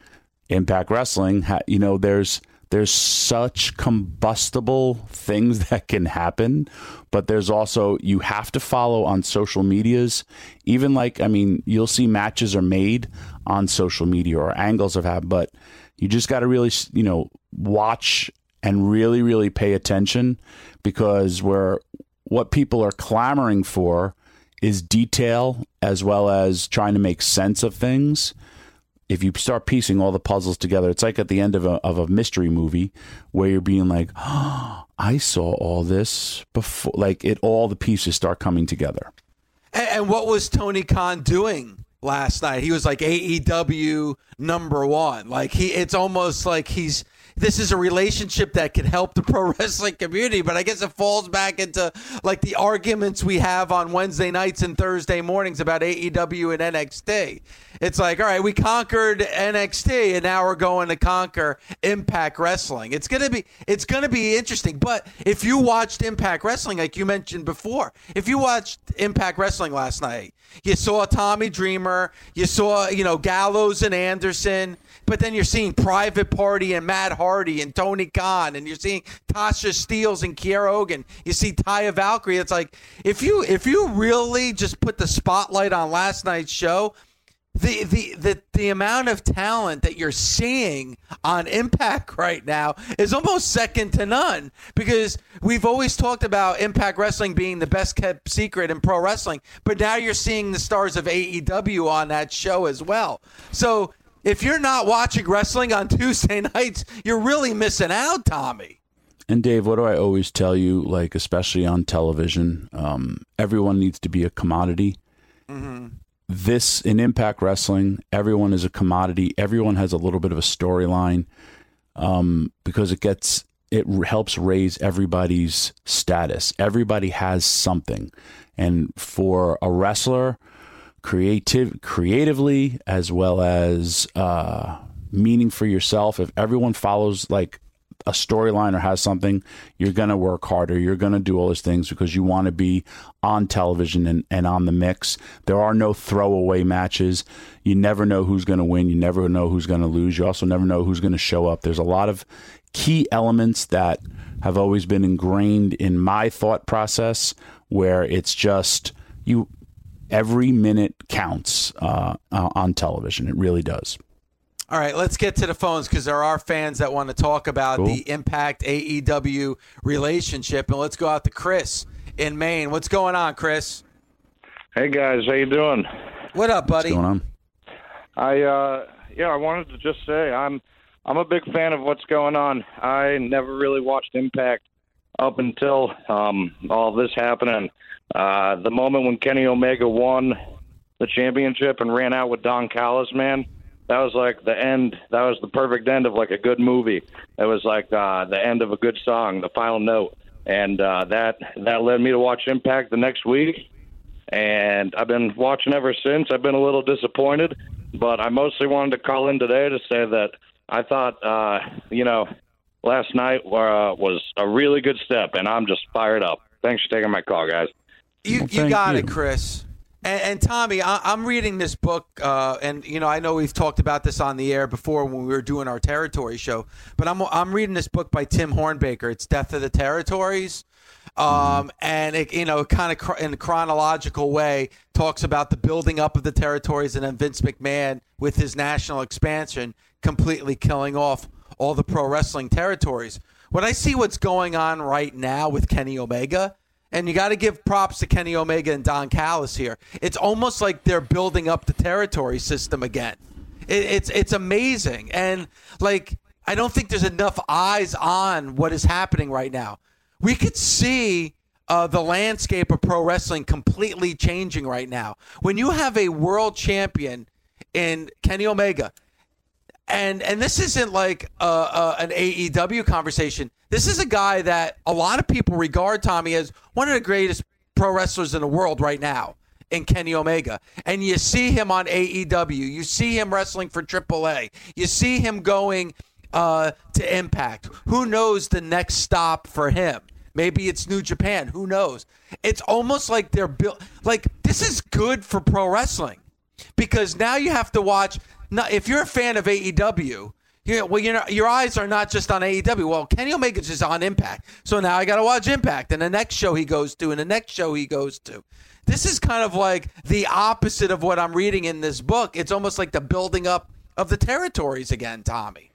Impact Wrestling, ha- you know, there's there's such combustible things that can happen, but there's also, you have to follow on social medias. Even like, I mean, you'll see matches are made on social media or angles have happened, but you just got to really, you know, watch and really, really pay attention, because we're, what people are clamoring for is detail as well as trying to make sense of things. If you start piecing all the puzzles together, it's like at the end of a of a mystery movie where you're being like, oh, I saw all this before. Like it, all the pieces start coming together. And, and what was Tony Khan doing last night? He was like A E W number one. Like he, it's almost like he's, this is a relationship that could help the pro wrestling community, but I guess it falls back into like the arguments we have on Wednesday nights and Thursday mornings about A E W and N X T. It's like, all right, we conquered N X T and now we're going to conquer Impact Wrestling. It's gonna be it's gonna be interesting. But if you watched Impact Wrestling, like you mentioned before, if you watched Impact Wrestling last night, you saw Tommy Dreamer, you saw, you know, Gallows and Anderson. But then you're seeing Private Party and Matt Hardy and Tony Khan, and you're seeing Tasha Steelz and Kiera Hogan. You see Taya Valkyrie. It's like, if you if you really just put the spotlight on last night's show, the the the, the amount of talent that you're seeing on Impact right now is almost second to none, because we've always talked about Impact Wrestling being the best kept secret in pro wrestling, but now you're seeing the stars of A E W on that show as well. So if you're not watching wrestling on Tuesday nights, you're really missing out, Tommy. And Dave, what do I always tell you, like, especially on television, um, everyone needs to be a commodity. Mm-hmm. This, in Impact Wrestling, everyone is a commodity. Everyone has a little bit of a storyline, um, because it gets, it helps raise everybody's status. Everybody has something. And for a wrestler, creative, creatively, as well as uh, meaning for yourself, if everyone follows like a storyline or has something, you're going to work harder. You're going to do all those things because you want to be on television and, and on the mix. There are no throwaway matches. You never know who's going to win. You never know who's going to lose. You also never know who's going to show up. There's a lot of key elements that have always been ingrained in my thought process, where it's just you. Every minute counts uh, uh, on television. It really does. All right, let's get to the phones, because there are fans that want to talk about cool. the Impact A E W relationship. And let's go out to Chris in Maine. What's going on, Chris? Hey, guys. How you doing? What up, buddy? What's going on? I, uh, yeah, I wanted to just say I'm I'm a big fan of what's going on. I never really watched Impact up until um, all this happening. Uh, the moment when Kenny Omega won the championship and ran out with Don Callis, man, that was like the end. That was the perfect end of like a good movie. It was like uh, the end of a good song, the final note. And uh, that that led me to watch Impact the next week. And I've been watching ever since. I've been a little disappointed, but I mostly wanted to call in today to say that I thought, uh, you know, last night uh, was a really good step, and I'm just fired up. Thanks for taking my call, guys. You well, you got you. it, Chris. And, and Tommy, I, I'm reading this book, uh, and you know I know we've talked about this on the air before when we were doing our territory show. But I'm I'm reading this book by Tim Hornbaker. It's Death of the Territories, um, mm-hmm. and it you know kind of cr- in a chronological way talks about the building up of the territories, and then Vince McMahon with his national expansion completely killing off all the pro wrestling territories. When I see what's going on right now with Kenny Omega, and you got to give props to Kenny Omega and Don Callis here. It's almost like they're building up the territory system again. It, it's it's amazing, and like I don't think there's enough eyes on what is happening right now. We could see uh, the landscape of pro wrestling completely changing right now. When you have a world champion in Kenny Omega, and and this isn't like uh, uh, an A E W conversation. This is a guy that a lot of people regard, Tommy, as one of the greatest pro wrestlers in the world right now in Kenny Omega. And you see him on A E W. You see him wrestling for triple A. You see him going uh, to Impact. Who knows the next stop for him? Maybe it's New Japan. Who knows? It's almost like they're built. Like, this is good for pro wrestling because now you have to watch. Now, if you're a fan of A E W, you know, well, you know, your eyes are not just on A E W. Well, Kenny Omega's just on Impact. So now I got to watch Impact and the next show he goes to and the next show he goes to. This is kind of like the opposite of what I'm reading in this book. It's almost like the building up of the territories again, Tommy.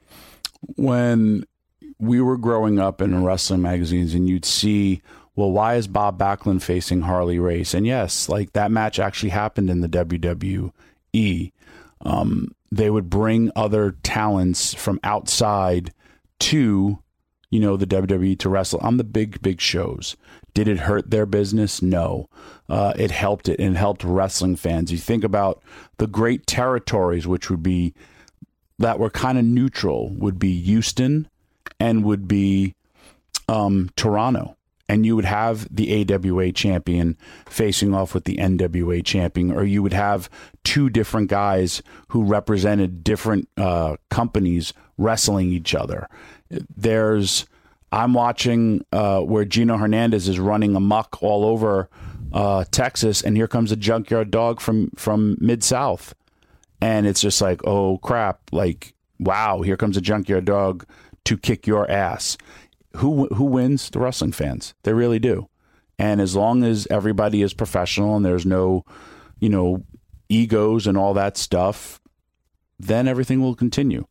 When we were growing up in wrestling magazines and you'd see, well, why is Bob Backlund facing Harley Race? And yes, like that match actually happened in the W W E. Um, they would bring other talents from outside to, you know, the W W E to wrestle on the big, big shows. Did it hurt their business? No. Uh, it helped it and helped wrestling fans. You think about the great territories, which would be that were kind of neutral, would be Houston and would be um, Toronto. And you would have the A W A champion facing off with the N W A champion, or you would have two different guys who represented different uh, companies wrestling each other. There's, I'm watching uh, where Gino Hernandez is running amok all over uh, Texas, and here comes a Junkyard Dog from, from Mid-South. And it's just like, oh, crap, like, wow, here comes a Junkyard Dog to kick your ass. Who who wins? The wrestling fans. They really do. And as long as everybody is professional and there's no, you know, egos and all that stuff, then everything will continue.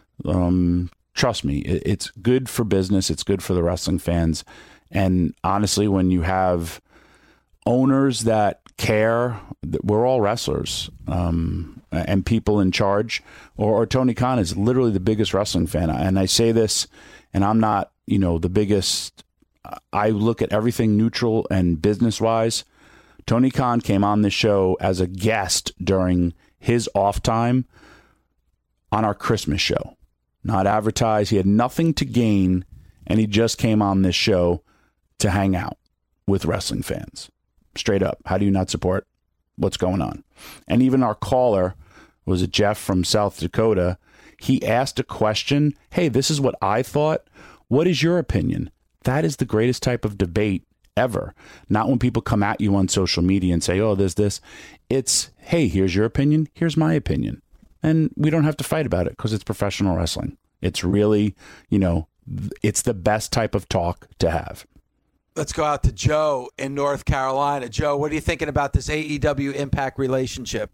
Um, trust me, it, it's good for business. It's good for the wrestling fans. And honestly, when you have owners that care, we're all wrestlers, um, and people in charge, or, or Tony Khan is literally the biggest wrestling fan. And I say this, and I'm not, you know, the biggest. I look at everything neutral and business wise. Tony Khan came on this show as a guest during his off time on our Christmas show, not advertised. He had nothing to gain, and he just came on this show to hang out with wrestling fans. Straight up. How do you not support what's going on? And even our caller, was it Jeff from South Dakota? He asked a question. Hey, this is what I thought. What is your opinion? That is the greatest type of debate ever. Not when people come at you on social media and say, oh, there's this. It's, hey, here's your opinion. Here's my opinion. And we don't have to fight about it because it's professional wrestling. It's really, you know, it's the best type of talk to have. Let's go out to Joe in North Carolina. Joe, what are you thinking about this A E W Impact relationship?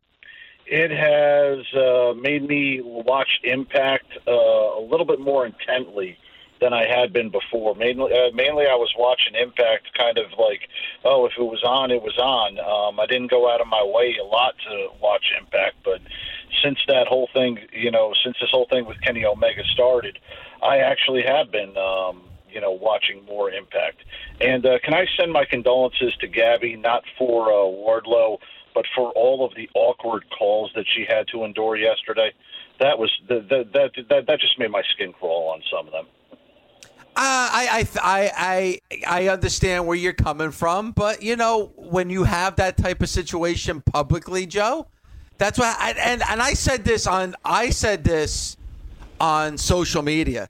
It has uh, made me watch Impact uh, a little bit more intently than I had been before. Mainly, uh, mainly I was watching Impact kind of like, oh, if it was on, it was on. Um, I didn't go out of my way a lot to watch Impact, but since that whole thing, you know, since this whole thing with Kenny Omega started, I actually have been, um, you know, watching more Impact. And uh, can I send my condolences to Gabby, not for uh, Wardlow, but for all of the awkward calls that she had to endure yesterday? That was the, the, that that that just made my skin crawl on some of them. Uh, I, I, I, I understand where you're coming from, but you know, when you have that type of situation publicly, Joe, that's why. I, and and I said this on I said this on social media,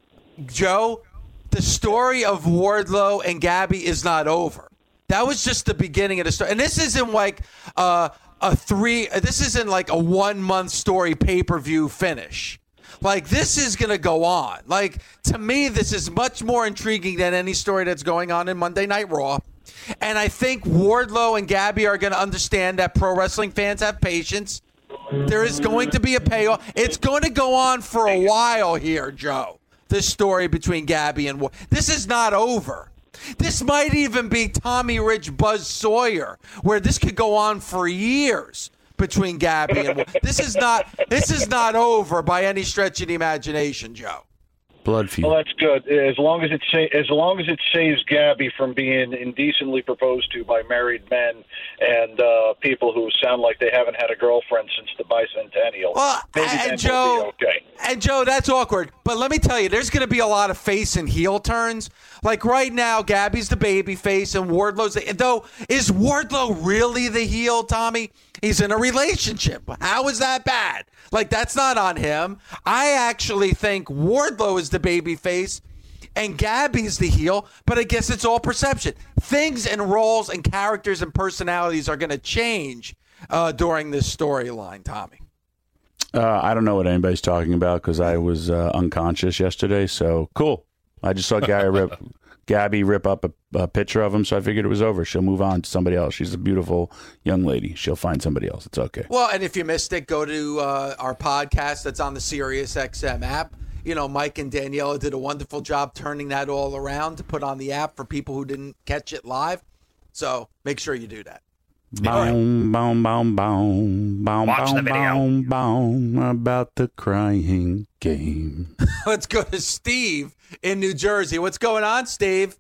Joe. The story of Wardlow and Gabby is not over. That was just the beginning of the story, and this isn't like uh, a three. This isn't like a one month story pay per view finish. Like, this is going to go on. Like, to me, this is much more intriguing than any story that's going on in Monday Night Raw. And I think Wardlow and Gabby are going to understand that pro wrestling fans have patience. There is going to be a payoff. It's going to go on for a while here, Joe, this story between Gabby and Wardlow. This is not over. This might even be Tommy Rich Buzz Sawyer, where this could go on for years between Gabby and this is not this is not over by any stretch of the imagination, Joe. Blood feud. Well, that's good. As long as it sa- as long as it saves Gabby from being indecently proposed to by married men and uh, people who sound like they haven't had a girlfriend since the bicentennial. Well, maybe and then Joe, we'll be okay. And Joe, that's awkward. But let me tell you, there's going to be a lot of face and heel turns. Like right now, Gabby's the baby face and Wardlow's the, though, is Wardlow really the heel, Tommy? He's in a relationship. How is that bad? Like, that's not on him. I actually think Wardlow is the baby face and Gabby's the heel, but I guess it's all perception. Things and roles and characters and personalities are going to change uh, during this storyline, Tommy. Uh, I don't know what anybody's talking about because I was uh, unconscious yesterday. So cool. I just saw Gabby rip, Gabby rip up a, a picture of him, so I figured it was over. She'll move on to somebody else. She's a beautiful young lady. She'll find somebody else. It's okay. Well, and if you missed it, go to uh, our podcast that's on the SiriusXM app. You know, Mike and Daniela did a wonderful job turning that all around to put on the app for people who didn't catch it live. So make sure you do that. Boom, boom, boom, boom, boom, Watch the boom, video. boom, boom, about the crying game. Let's go to Steve in New Jersey. What's going on, Steve?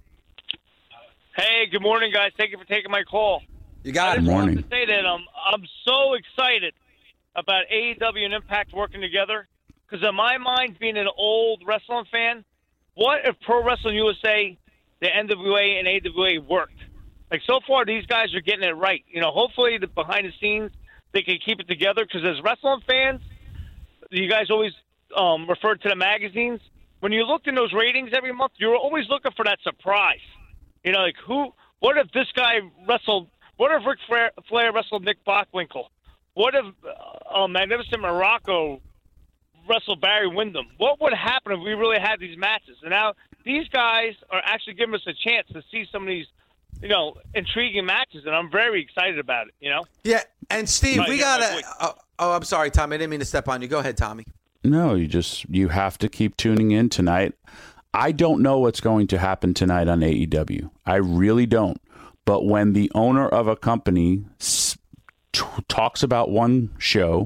Hey, good morning, guys. Thank you for taking my call. You got I it. just morning. wanted to say that um, I'm so excited about A E W and Impact working together because in my mind, being an old wrestling fan, what if Pro Wrestling U S A, the N W A, and A W A worked? Like, so far, these guys are getting it right. You know, hopefully, the behind the scenes, they can keep it together. Because as wrestling fans, you guys always um, refer to the magazines. When you looked in those ratings every month, you were always looking for that surprise. You know, like, who, what if this guy wrestled, what if Ric Flair, Flair wrestled Nick Bockwinkel? What if uh, Magnificent Morocco wrestled Barry Windham? What would happen if we really had these matches? And now these guys are actually giving us a chance to see some of these, you know, intriguing matches, and I'm very excited about it, you know? Yeah, and Steve, Right, we yeah, got to wait. oh, oh, I'm sorry, Tommy. I didn't mean to step on you. Go ahead, Tommy. No, you just you have to keep tuning in tonight. I don't know what's going to happen tonight on A E W. I really don't. But when the owner of a company s- t- talks about one show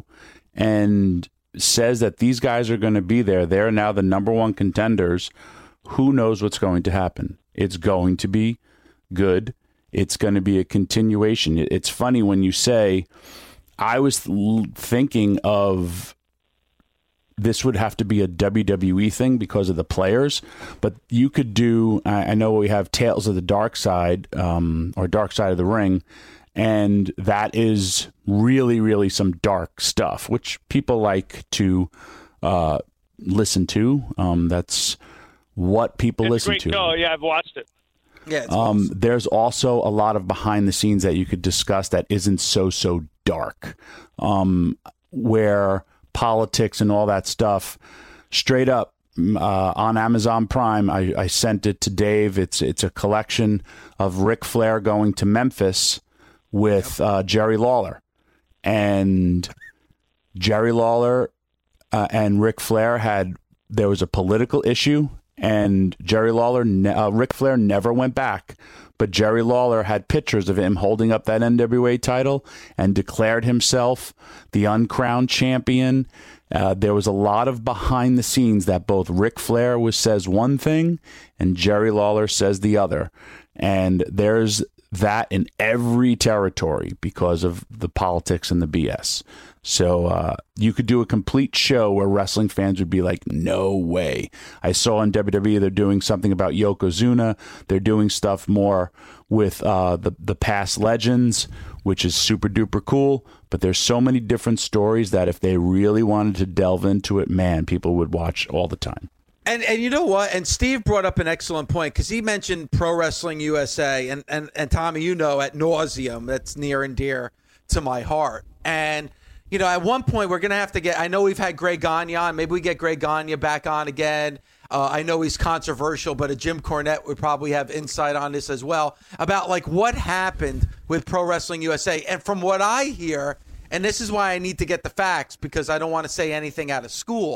and says that these guys are going to be there, they're now the number one contenders, who knows what's going to happen? It's going to be good. It's going to be a continuation. It- It's funny when you say, I was l- thinking of this would have to be a W W E thing because of the players, but you could do, I I know we have Tales of the Dark Side, um, or Dark Side of the Ring, and that is really, really some dark stuff, which people like to uh, listen to. Um, that's what people It's a listen great to. show. Yeah, I've watched it. Yeah, it's Um, awesome. there's also a lot of behind the scenes that you could discuss that isn't so, so dark, um, where politics and all that stuff straight up uh, on Amazon Prime. I, I sent it to Dave. It's it's a collection of Ric Flair going to Memphis with uh, Jerry Lawler, and Jerry Lawler uh, and Ric Flair had there was a political issue, and Jerry Lawler, ne- uh, Ric Flair never went back. But Jerry Lawler had pictures of him holding up that N W A title and declared himself the uncrowned champion. Uh, there was a lot of behind the scenes that both Ric Flair was says one thing and Jerry Lawler says the other. And there's that in every territory because of the politics and the B S. So uh, you could do a complete show where wrestling fans would be like, no way. I saw on W W E they're doing something about Yokozuna. They're doing stuff more with uh, the, the past legends, which is super duper cool. But there's so many different stories that if they really wanted to delve into it, man, people would watch all the time. And and you know what? And Steve brought up an excellent point because he mentioned Pro Wrestling U S A. And, and, and Tommy, you know, at nauseum, that's near and dear to my heart. And, you know, at one point we're going to have to get, I know we've had Greg Gagne on. Maybe we get Greg Gagne back on again. Uh, I know he's controversial, but a Jim Cornette would probably have insight on this as well about like what happened with Pro Wrestling U S A. And from what I hear, and this is why I need to get the facts because I don't want to say anything out of school.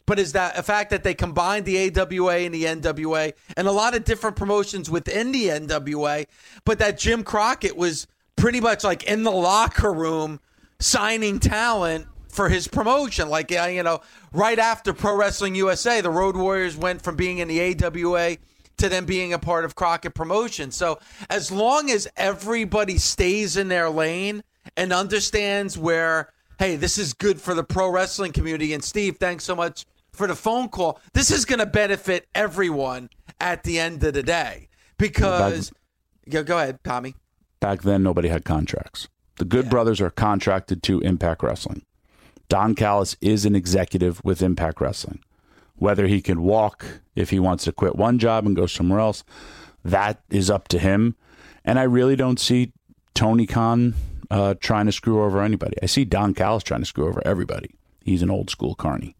but is that a fact that they combined the A W A and the N W A and a lot of different promotions within the N W A, but that Jim Crockett was pretty much like in the locker room signing talent for his promotion. Like, you know, right after Pro Wrestling U S A, the Road Warriors went from being in the A W A to them being a part of Crockett Promotion. So as long as everybody stays in their lane and understands where, hey, this is good for the pro wrestling community. And Steve, thanks so much for the phone call. This is going to benefit everyone at the end of the day because yeah, go ahead, Tommy. Back then, nobody had contracts. The Good Yeah. Brothers are contracted to Impact Wrestling. Don Callis is an executive with Impact Wrestling. Whether he can walk if he wants to quit one job and go somewhere else, that is up to him. And I really don't see Tony Khan uh, trying to screw over anybody. I see Don Callis trying to screw over everybody. He's an old school carny.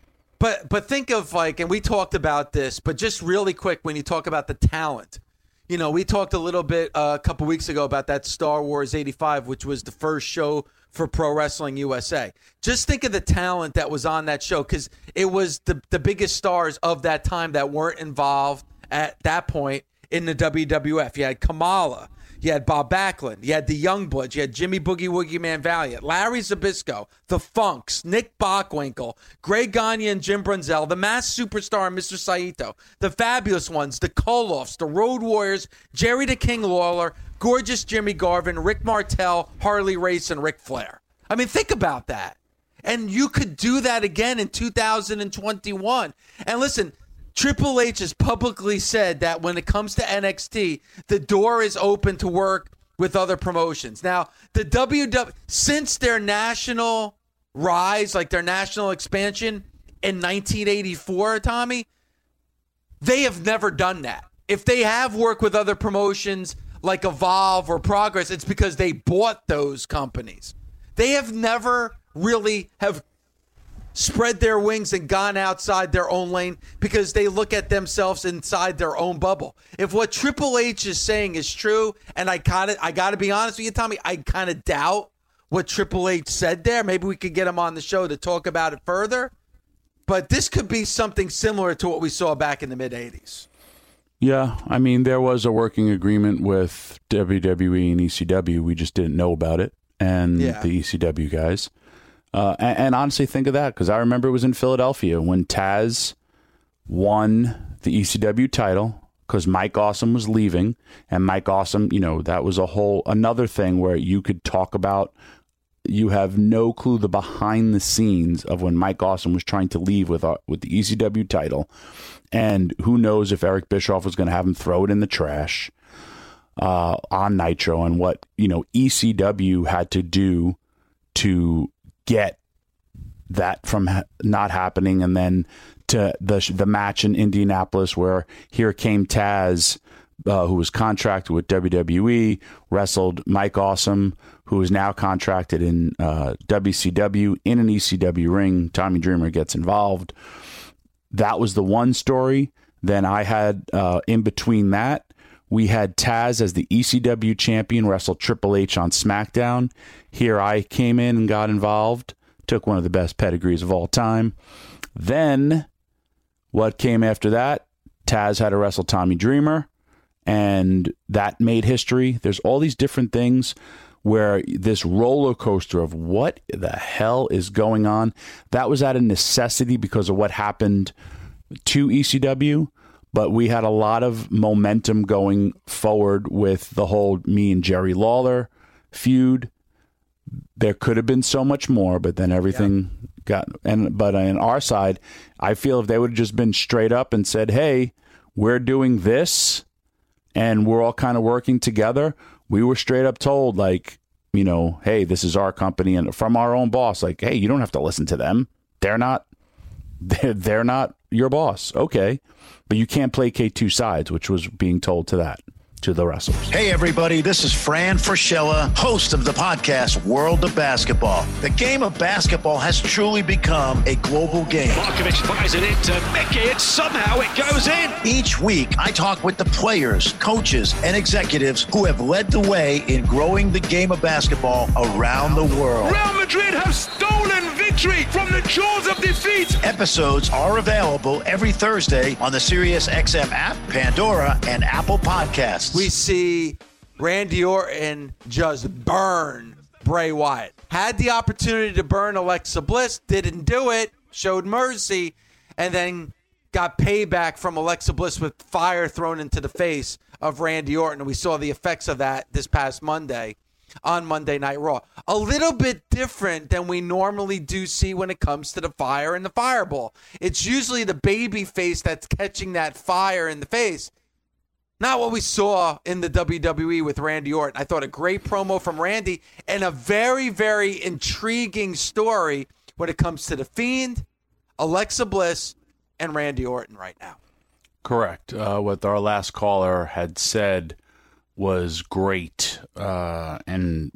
But but think of like, and we talked about this, but just really quick when you talk about the talent. You know, we talked a little bit uh, a couple weeks ago about that Star Wars eighty-five, which was the first show for Pro Wrestling U S A. Just think of the talent that was on that show because it was the, the biggest stars of that time that weren't involved at that point in the W W F. You had Kamala. You had Bob Backlund. You had the Youngbloods. You had Jimmy Boogie Woogie Man Valiant, Larry Zbyszko, the Funks, Nick Bockwinkel, Greg Gagne and Jim Brunzell, the Masked Superstar Mister Saito, the Fabulous Ones, the Koloffs, the Road Warriors, Jerry the King Lawler, Gorgeous Jimmy Garvin, Rick Martel, Harley Race, and Ric Flair. I mean, think about that. And you could do that again in two thousand twenty-one. And listen, Triple H has publicly said that when it comes to N X T, the door is open to work with other promotions. Now, the W W E, since their national rise, like their national expansion in nineteen eighty-four, Tommy, they have never done that. If they have worked with other promotions like Evolve or Progress, it's because they bought those companies. They have never really have spread their wings and gone outside their own lane because they look at themselves inside their own bubble. If what Triple H is saying is true, and I kind of, I got to be honest with you, Tommy, I kind of doubt what Triple H said there. Maybe we could get him on the show to talk about it further. But this could be something similar to what we saw back in the mid-eighties. Yeah, I mean, there was a working agreement with W W E and E C W. We just didn't know about it, and Yeah. the E C W guys. Uh, and, and honestly, think of that, because I remember it was in Philadelphia when Taz won the E C W title because Mike Awesome was leaving. And Mike Awesome, you know, that was a whole another thing where you could talk about. You have no clue the behind the scenes of when Mike Awesome was trying to leave with uh, with the E C W title. And who knows if Eric Bischoff was going to have him throw it in the trash uh, on Nitro, and what, you know, E C W had to do to get that from ha- not happening. And then to the the match in Indianapolis where here came Taz, uh, who was contracted with W W E, wrestled Mike Awesome, who is now contracted in uh, W C W in an E C W ring. Tommy Dreamer gets involved. That was the one story. Then I had, uh, in between that, we had Taz as the E C W champion wrestle Triple H on SmackDown. Here I came in and got involved, took one of the best pedigrees of all time. Then what came after that? Taz had to wrestle Tommy Dreamer, and that made history. There's all these different things where this roller coaster of what the hell is going on, that was out of necessity because of what happened to E C W. But we had a lot of momentum going forward with the whole me and Jerry Lawler feud. There could have been so much more, but then everything yeah. got, and but on our side, I feel if they would have just been straight up and said, hey, we're doing this and we're all kind of working together. We were straight up told, like, you know, hey, this is our company, and from our own boss, like, hey, you don't have to listen to them. They're not, they're, they're not your boss. Okay. But you can't placate two sides, which was being told to that, to the wrestlers. Hey, everybody, this is Fran Fraschilla, host of the podcast World of Basketball. The game of basketball has truly become a global game. Markovic fires it into Mickey, and somehow it goes in. Each week, I talk with the players, coaches, and executives who have led the way in growing the game of basketball around the world. Real Madrid have stolen V victory from the jaws of defeat. Episodes are available every Thursday on the SiriusXM app, Pandora, and Apple Podcasts. We see Randy Orton just burn Bray Wyatt. Had the opportunity to burn Alexa Bliss, didn't do it, showed mercy, and then got payback from Alexa Bliss with fire thrown into the face of Randy Orton. And we saw the effects of that this past Monday on Monday Night Raw. A little bit different than we normally do see when it comes to the fire and the fireball. It's usually the baby face that's catching that fire in the face. Not what we saw in the W W E with Randy Orton. I thought a great promo from Randy and a very, very intriguing story when it comes to The Fiend, Alexa Bliss, and Randy Orton right now. Correct. Uh, what our last caller had said was great, uh, and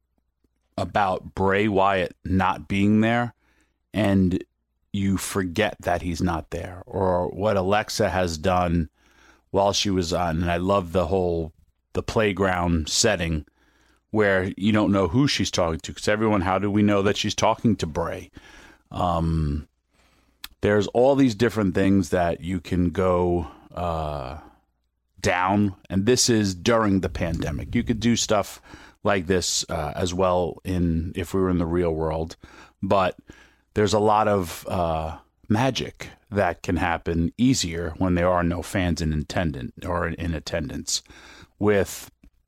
about Bray Wyatt not being there, and you forget that he's not there, or what Alexa has done while she was on. And I love the whole the playground setting where you don't know who she's talking to, because everyone, how do we know that she's talking to Bray? Um, there's all these different things that you can go uh, down, and this is during the pandemic. You could do stuff like this uh, as well in if we were in the real world, but there's a lot of uh, magic that can happen easier when there are no fans in attendance or in attendance. With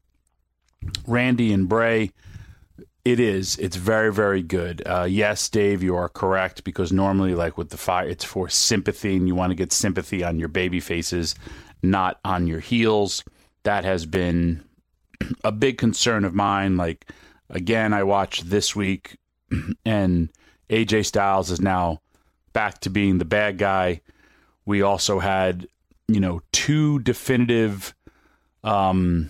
Randy and Bray, it is. It's very, very good. Uh, yes, Dave, you are correct, because normally, like with the fire, it's for sympathy, and you want to get sympathy on your baby faces, not on your heels. That has been a big concern of mine. Like, again, I watched this week, and A J Styles is now back to being the bad guy. We also had, you know, two definitive um,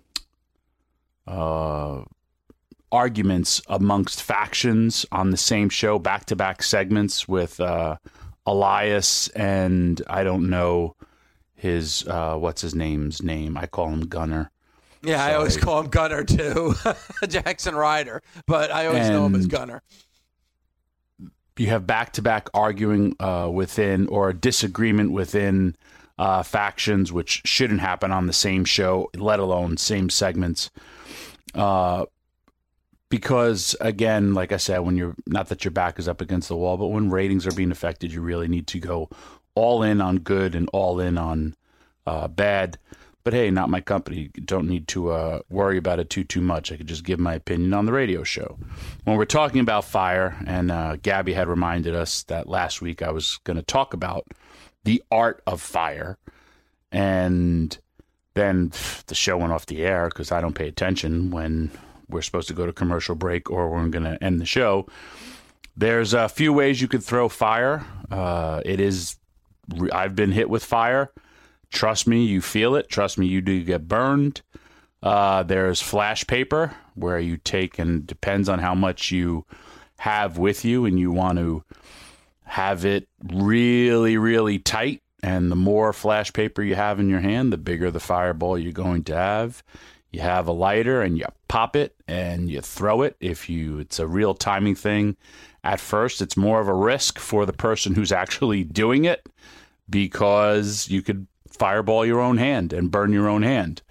uh, arguments amongst factions on the same show, back-to-back segments with uh, Elias and I don't know his, uh, what's his name's name? I call him Gunner. Yeah, Sorry. I always call him Gunner too, Jackson Ryder, but I always and know him as Gunner. You have back-to-back arguing uh, within, or a disagreement within uh, factions, which shouldn't happen on the same show, let alone same segments. Uh, because, again, like I said, when you're, not that your back is up against the wall, but when ratings are being affected, you really need to go all in on good and all in on uh, bad. But hey, not my company. Don't need to uh, worry about it too, too much. I could just give my opinion on the radio show. When we're talking about fire, and uh, Gabby had reminded us that last week I was going to talk about the art of fire, and then pff, the show went off the air because I don't pay attention when we're supposed to go to commercial break or we're going to end the show. There's a few ways you could throw fire. Uh, it is, I've been hit with fire. Trust me, you feel it. Trust me, you do get burned. Uh, there's flash paper, where you take, and depends on how much you have with you, and you want to have it really, really tight. And the more flash paper you have in your hand, the bigger the fireball you're going to have. You have a lighter, and you pop it, and you throw it. If you, it's a real timing thing. At first, it's more of a risk for the person who's actually doing it, because you could fireball your own hand and burn your own hand.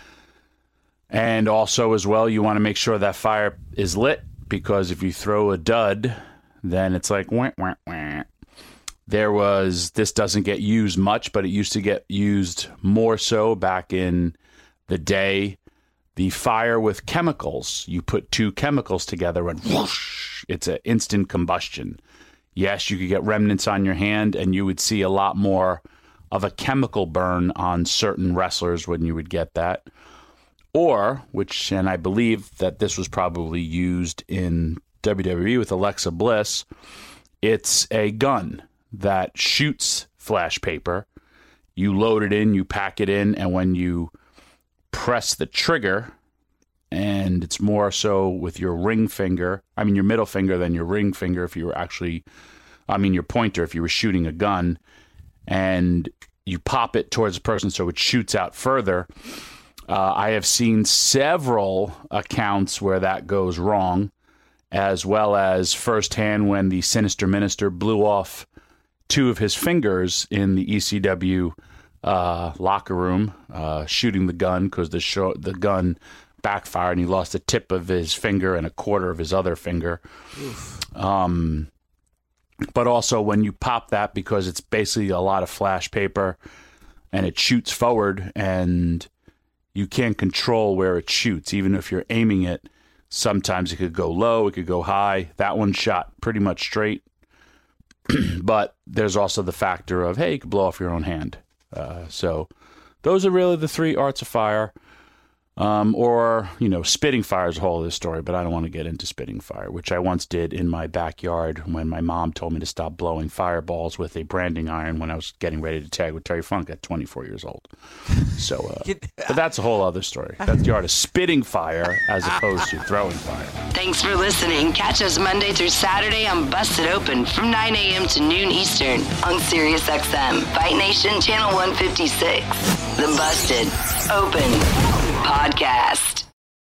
And also, as well, you want to make sure that fire is lit, because if you throw a dud, then it's like wah, wah, wah. There was, this doesn't get used much, but it used to get used more so back in the day. The fire with chemicals. You put two chemicals together and whoosh, it's an instant combustion. Yes, you could get remnants on your hand, and you would see a lot more of a chemical burn on certain wrestlers when you would get that. Or, which, and I believe that this was probably used in W W E with Alexa Bliss, it's a gun that shoots flash paper. You load it in, you pack it in, and when you press the trigger, and it's more so with your ring finger, I mean your middle finger than your ring finger if you were actually, I mean your pointer if you were shooting a gun, and you pop it towards the person so it shoots out further. Uh, I have seen several accounts where that goes wrong, as well as firsthand when the Sinister Minister blew off two of his fingers in the E C W uh, locker room, uh, shooting the gun because the sh- the gun backfired and he lost the tip of his finger and a quarter of his other finger. Um, but also when you pop that, because it's basically a lot of flash paper and it shoots forward and you can't control where it shoots. Even if you're aiming it, sometimes it could go low, it could go high. That one shot pretty much straight. But there's also the factor of, hey, you could blow off your own hand. Uh, so those are really the three arts of fire. Um, or, you know, spitting fire is a whole other story, but I don't want to get into spitting fire, which I once did in my backyard when my mom told me to stop blowing fireballs with a branding iron when I was getting ready to tag with Terry Funk at twenty-four years old. So, uh, but that's a whole other story. That's the art of spitting fire as opposed to throwing fire. Thanks for listening. Catch us Monday through Saturday on Busted Open from nine a.m. to noon Eastern on Sirius X M, Fight Nation Channel one fifty-six. The Busted Open Podcast.